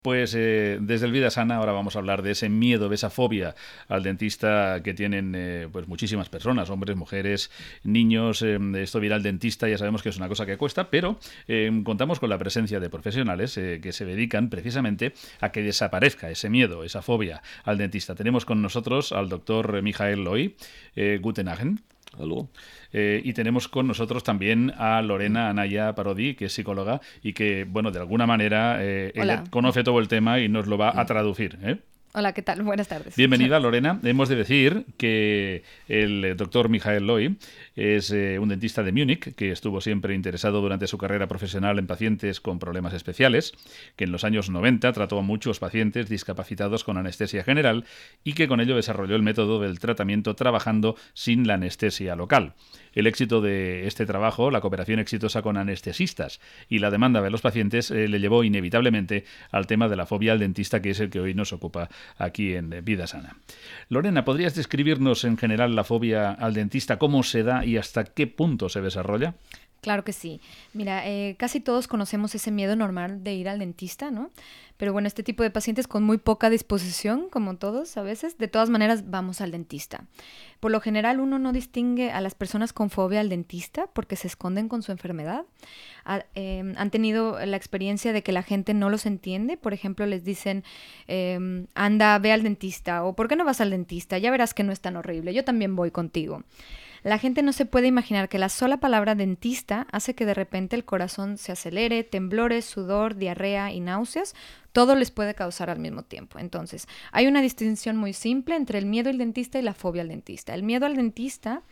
Pues desde el Vida Sana ahora vamos a hablar de ese miedo, de esa fobia al dentista que tienen pues muchísimas personas, hombres, mujeres, niños. Esto de ir al dentista ya sabemos que es una cosa que cuesta, pero contamos con la presencia de profesionales que se dedican precisamente a que desaparezca ese miedo, esa fobia al dentista. Tenemos con nosotros al doctor Michael Loy. Guten Abend. Hallo. Y tenemos con nosotros también a Lorena Anaya Parodi, que es psicóloga y que, bueno, de alguna manera ella conoce todo el tema y nos lo va a traducir, ¿eh? Hola, ¿qué tal? Buenas tardes. Bienvenida, Lorena. Hemos de decir que el doctor Michael Loy es un dentista de Múnich que estuvo siempre interesado durante su carrera profesional en pacientes con problemas especiales, que en los años 90 trató a muchos pacientes discapacitados con anestesia general y que con ello desarrolló el método del tratamiento trabajando sin la anestesia local. El éxito de este trabajo, la cooperación exitosa con anestesistas y la demanda de los pacientes le llevó inevitablemente al tema de la fobia al dentista, que es el que hoy nos ocupa aquí en Vida Sana. Lorena, ¿podrías describirnos en general la fobia al dentista, cómo se da y hasta qué punto se desarrolla? Claro que sí. Mira, casi todos conocemos ese miedo normal de ir al dentista, ¿no? Pero bueno, este tipo de pacientes con muy poca disposición, como todos a veces, de todas maneras vamos al dentista. Por lo general uno no distingue a las personas con fobia al dentista porque se esconden con su enfermedad. Han tenido la experiencia de que la gente no los entiende. Por ejemplo, les dicen, anda, ve al dentista, o ¿por qué no vas al dentista? Ya verás que no es tan horrible, yo también voy contigo. La gente no se puede imaginar que la sola palabra dentista hace que de repente el corazón se acelere, temblores, sudor, diarrea y náuseas. Todo les puede causar al mismo tiempo. Entonces, hay una distinción muy simple entre el miedo al dentista y la fobia al dentista. El miedo al dentista,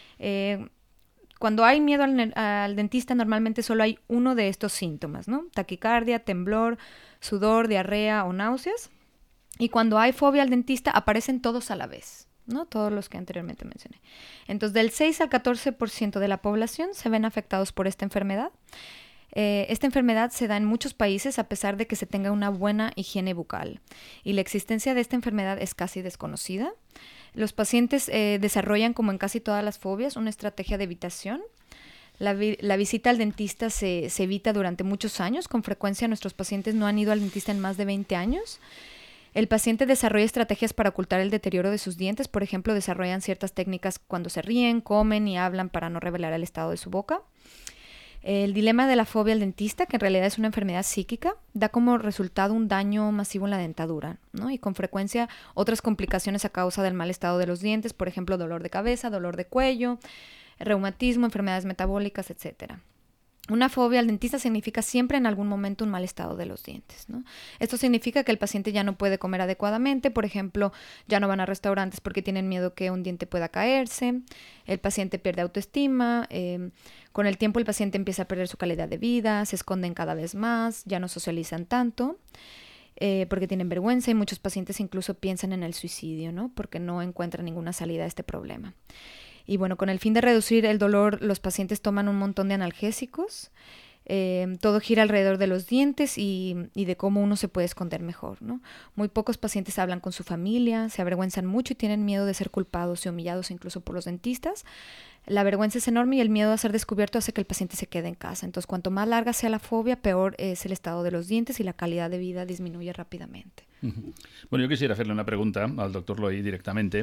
cuando hay miedo al dentista, normalmente solo hay uno de estos síntomas, ¿no? Taquicardia, temblor, sudor, diarrea o náuseas. Y cuando hay fobia al dentista, aparecen todos a la vez, ¿no? Todos los que anteriormente mencioné. Entonces, del 6 al 14% de la población se ven afectados por esta enfermedad. Esta enfermedad se da en muchos países a pesar de que se tenga una buena higiene bucal. Y la existencia de esta enfermedad es casi desconocida. Los pacientes desarrollan, como en casi todas las fobias, una estrategia de evitación. La visita al dentista se evita durante muchos años. Con frecuencia nuestros pacientes no han ido al dentista en más de 20 años. El paciente desarrolla estrategias para ocultar el deterioro de sus dientes. Por ejemplo, desarrollan ciertas técnicas cuando se ríen, comen y hablan para no revelar el estado de su boca. El dilema de la fobia al dentista, que en realidad es una enfermedad psíquica, da como resultado un daño masivo en la dentadura, ¿no? Y con frecuencia otras complicaciones a causa del mal estado de los dientes, por ejemplo, dolor de cabeza, dolor de cuello, reumatismo, enfermedades metabólicas, etcétera. Una fobia al dentista significa siempre en algún momento un mal estado de los dientes, ¿no? Esto significa que el paciente ya no puede comer adecuadamente, por ejemplo, ya no van a restaurantes porque tienen miedo que un diente pueda caerse, el paciente pierde autoestima, con el tiempo el paciente empieza a perder su calidad de vida, se esconden cada vez más, ya no socializan tanto, porque tienen vergüenza y muchos pacientes incluso piensan en el suicidio, ¿no? Porque no encuentran ninguna salida a este problema. Y bueno, con el fin de reducir el dolor, los pacientes toman un montón de analgésicos. Todo gira alrededor de los dientes y de cómo uno se puede esconder mejor, ¿no? Muy pocos pacientes hablan con su familia, se avergüenzan mucho y tienen miedo de ser culpados y humillados incluso por los dentistas. La vergüenza es enorme y el miedo a ser descubierto hace que el paciente se quede en casa. Entonces, cuanto más larga sea la fobia, peor es el estado de los dientes y la calidad de vida disminuye rápidamente. Bueno, yo quisiera hacerle una pregunta al doctor Loy directamente.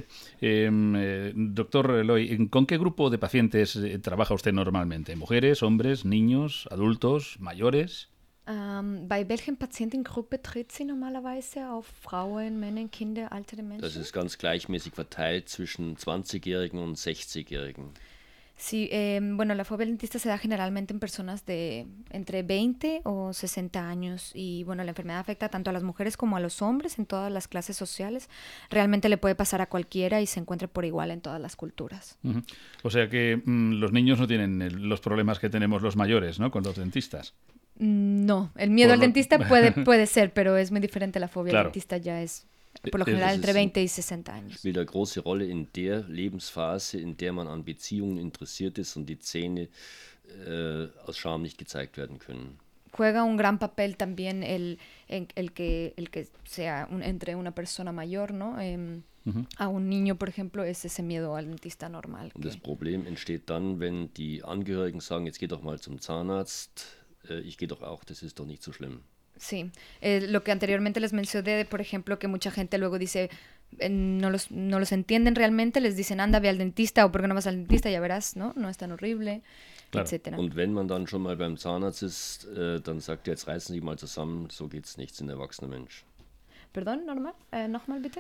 Doctor Loy, ¿con qué grupo de pacientes trabaja usted normalmente? ¿Mujeres, hombres, niños, adultos, mayores? Bei welchen Patientengruppe tritt sie normalerweise auf? Frauen, Männer, Kinder, ältere Menschen? Das ist ganz gleichmäßig verteilt zwischen 20-Jährigen und 60-Jährigen. Sí, bueno, la fobia al dentista se da generalmente en personas de entre 20 o 60 años y bueno, la enfermedad afecta tanto a las mujeres como a los hombres en todas las clases sociales. Realmente le puede pasar a cualquiera y se encuentra por igual en todas las culturas. Uh-huh. O sea que los niños no tienen los problemas que tenemos los mayores, ¿no? Con los dentistas. No, el miedo al dentista puede ser, pero es muy diferente. La fobia al dentista ya es por lo general entre 20 y 60 años. Spielt eine große Rolle in der Lebensphase, in der man an Beziehungen interessiert ist und die Zähne aus Scham nicht gezeigt werden können. Juega un gran papel también el que sea entre una persona mayor, ¿no? A un niño, por ejemplo, es ese miedo al dentista normal. Und das Problem entsteht dann, wenn die Angehörigen sagen, jetzt geh doch mal zum Zahnarzt, ich gehe doch auch, das ist doch nicht so schlimm. Sí, lo que anteriormente les mencioné, por ejemplo, que mucha gente luego dice, no los entienden realmente, les dicen, anda, ve al dentista, o ¿por qué no vas al dentista? Ya verás, ¿no? No es tan horrible, claro. etcétera. Und wenn man dann schon mal beim Zahnarzt ist, dann sagt er, jetzt reißen Sie mal zusammen, so geht's nicht, ein erwachsener Mensch. Perdón, nochmal bitte?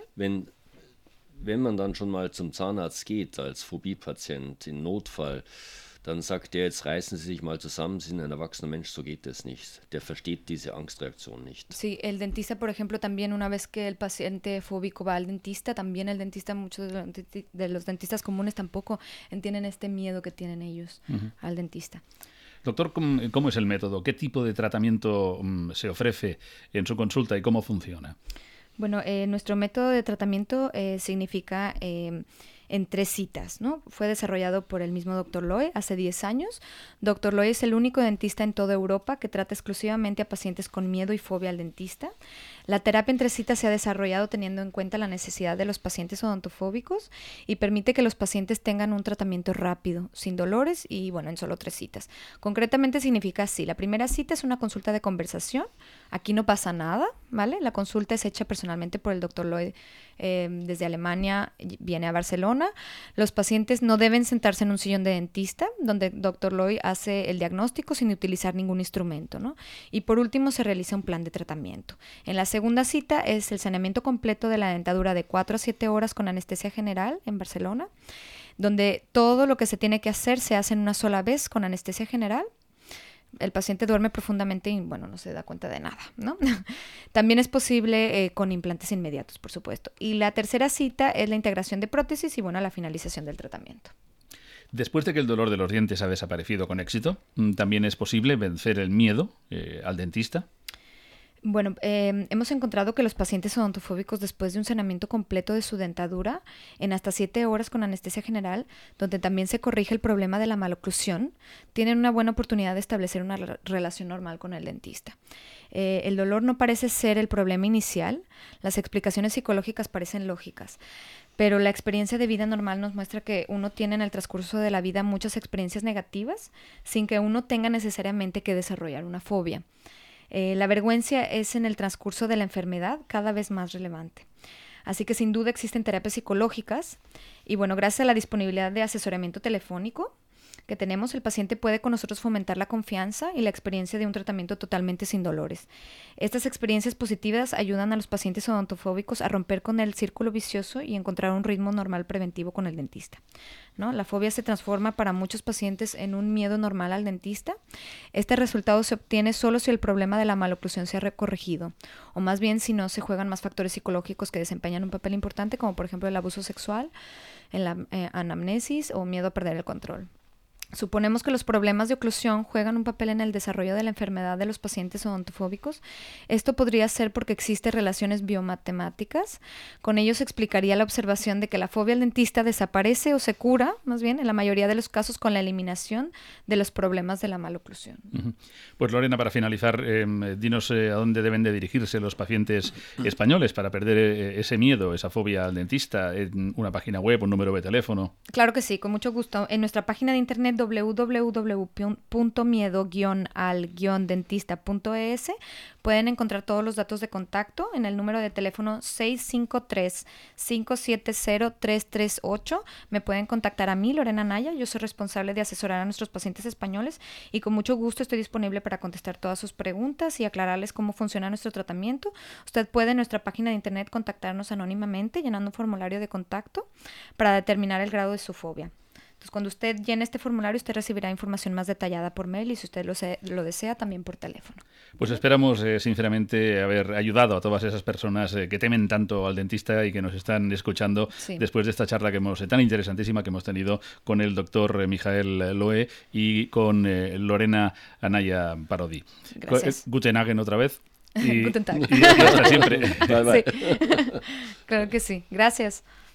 Wenn man dann schon mal zum Zahnarzt geht, als Phobie-Patient, in Notfall, dann sagt der, jetzt reißen Sie sich mal zusammen, Sie sind ein erwachsener Mensch, so geht das nicht. Der versteht diese Angstreaktion nicht. Sí, el dentista, por ejemplo, también una vez que el paciente fóbico va al dentista, también el dentista, muchos de los dentistas comunes tampoco entienden este miedo que tienen ellos al dentista. Doctor, ¿cómo es el método? ¿Qué tipo de tratamiento se ofrece en su consulta y cómo funciona? Bueno, nuestro método de tratamiento significa en 3 citas, ¿no? Fue desarrollado por el mismo Dr. Loy hace 10 años. Dr. Loy es el único dentista en toda Europa que trata exclusivamente a pacientes con miedo y fobia al dentista. La terapia en 3 citas se ha desarrollado teniendo en cuenta la necesidad de los pacientes odontofóbicos y permite que los pacientes tengan un tratamiento rápido, sin dolores y, bueno, en solo 3 citas. Concretamente significa así: la primera cita es una consulta de conversación. Aquí no pasa nada, ¿vale? La consulta es hecha personalmente por el Dr. Loy desde Alemania, viene a Barcelona. Los pacientes no deben sentarse en un sillón de dentista, donde el Dr. Loy hace el diagnóstico sin utilizar ningún instrumento, ¿no? Y por último se realiza un plan de tratamiento. En la segunda cita es el saneamiento completo de la dentadura de 4 a 7 horas con anestesia general en Barcelona, donde todo lo que se tiene que hacer se hace en una sola vez con anestesia general. El paciente duerme profundamente y, bueno, no se da cuenta de nada, ¿no? También es posible con implantes inmediatos, por supuesto. Y la tercera cita es la integración de prótesis y, bueno, la finalización del tratamiento. Después de que el dolor de los dientes ha desaparecido con éxito, ¿también es posible vencer el miedo al dentista? Bueno, hemos encontrado que los pacientes odontofóbicos, después de un saneamiento completo de su dentadura en hasta 7 horas con anestesia general, donde también se corrige el problema de la maloclusión, tienen una buena oportunidad de establecer una relación normal con el dentista. El dolor no parece ser el problema inicial, las explicaciones psicológicas parecen lógicas, pero la experiencia de vida normal nos muestra que uno tiene en el transcurso de la vida muchas experiencias negativas sin que uno tenga necesariamente que desarrollar una fobia. La vergüenza es en el transcurso de la enfermedad cada vez más relevante. Así que sin duda existen terapias psicológicas y, bueno, gracias a la disponibilidad de asesoramiento telefónico que tenemos, el paciente puede con nosotros fomentar la confianza y la experiencia de un tratamiento totalmente sin dolores. Estas experiencias positivas ayudan a los pacientes odontofóbicos a romper con el círculo vicioso y encontrar un ritmo normal preventivo con el dentista, ¿no? La fobia se transforma para muchos pacientes en un miedo normal al dentista. Este resultado se obtiene solo si el problema de la maloclusión se ha corregido, o más bien si no se juegan más factores psicológicos que desempeñan un papel importante, como por ejemplo el abuso sexual, en la anamnesis o miedo a perder el control. Suponemos que los problemas de oclusión juegan un papel en el desarrollo de la enfermedad de los pacientes odontofóbicos. Esto podría ser porque existen relaciones biomatemáticas. Con ello se explicaría la observación de que la fobia al dentista desaparece o se cura, más bien, en la mayoría de los casos con la eliminación de los problemas de la maloclusión. Pues Lorena, para finalizar, dinos a dónde deben de dirigirse los pacientes españoles para perder ese miedo, esa fobia al dentista, en una página web, un número de teléfono. Claro que sí, con mucho gusto. En nuestra página de internet www.miedo-al-dentista.es pueden encontrar todos los datos de contacto en el número de teléfono 653-570-338. Me pueden contactar a mí, Lorena Anaya. Yo soy responsable de asesorar a nuestros pacientes españoles y con mucho gusto estoy disponible para contestar todas sus preguntas y aclararles cómo funciona nuestro tratamiento. Usted puede en nuestra página de internet contactarnos anónimamente llenando un formulario de contacto para determinar el grado de su fobia. Entonces, cuando usted llene este formulario, usted recibirá información más detallada por mail y si usted lo desea, también por teléfono. Pues esperamos, sinceramente, haber ayudado a todas esas personas que temen tanto al dentista y que nos están escuchando después de esta charla tan interesantísima que hemos tenido con el doctor Michael Loy y con Lorena Anaya Parodi. Gracias. Guten Abend otra vez. Guten Tag. Y hasta siempre. Bye, bye. Sí. Claro que sí. Gracias.